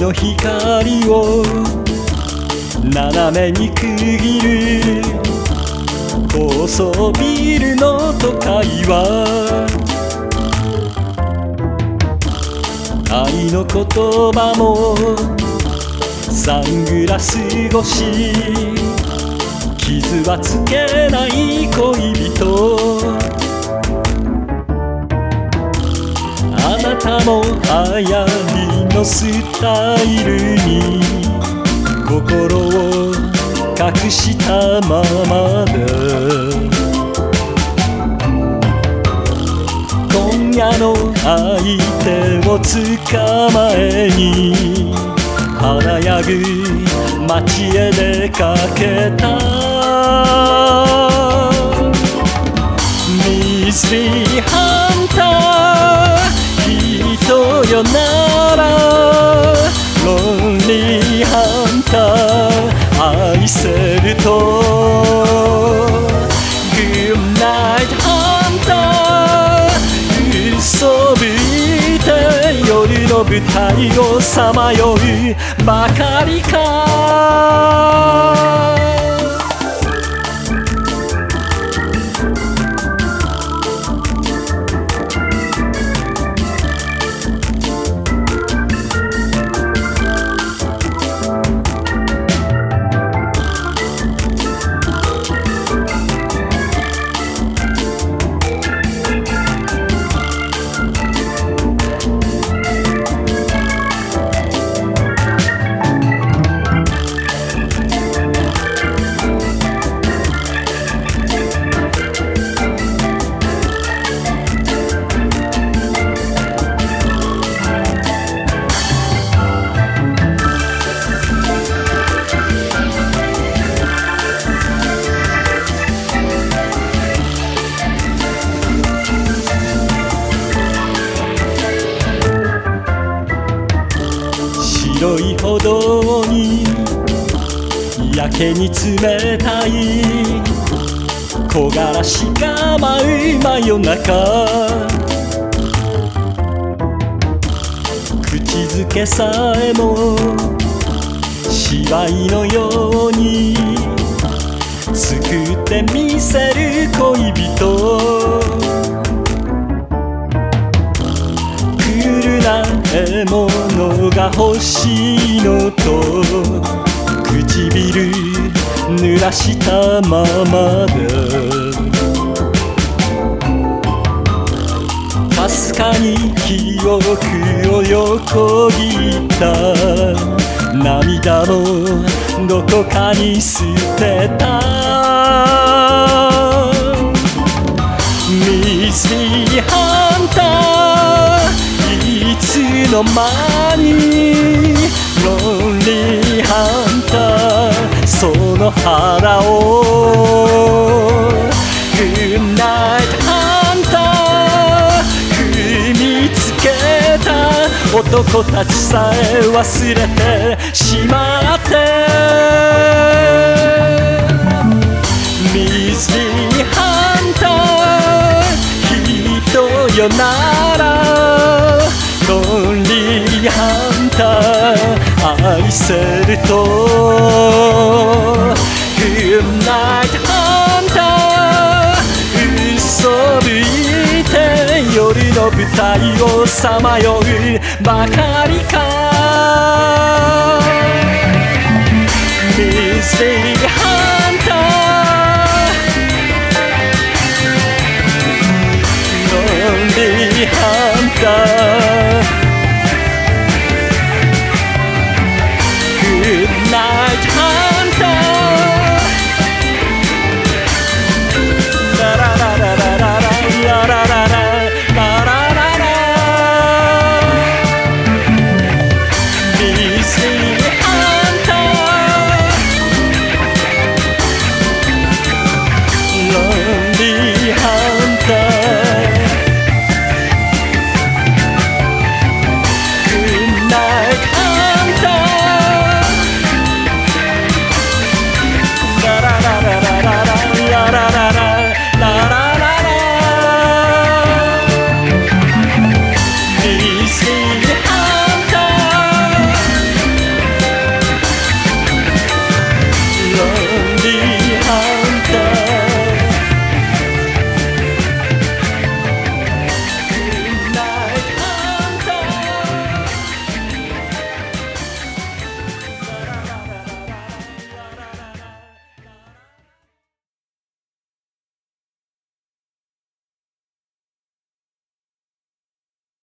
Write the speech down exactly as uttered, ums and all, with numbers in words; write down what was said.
の光を斜めに区切る高層ビルの都会は愛の言葉もサングラス越し傷はつけない恋人あなたも流行りのスタイルに心を隠したままだ今夜の相手を捕まえに華やぐ街へ出かけたミステリーハンター人よならロンリーハンター愛せるとグッナイトハンター嘘ぶいて夜の舞台をさまようばかりか白い歩道にやけに冷たい木枯らしが舞う真夜中口づけさえも芝居のように作ってみせる恋人獲物が欲しいのと唇濡らしたままだかすかに記憶を横切った涙もどこかに捨てたミステリーハンターいつの間にロンリーハンターその腹をグッナイトハンター踏みつけた男たちさえ忘れてしまってミステリーハンター人よならロンリーハンター愛せるとグッナイトハンター嘘ぶいて夜の舞台をさまようばかりかミステリーハンター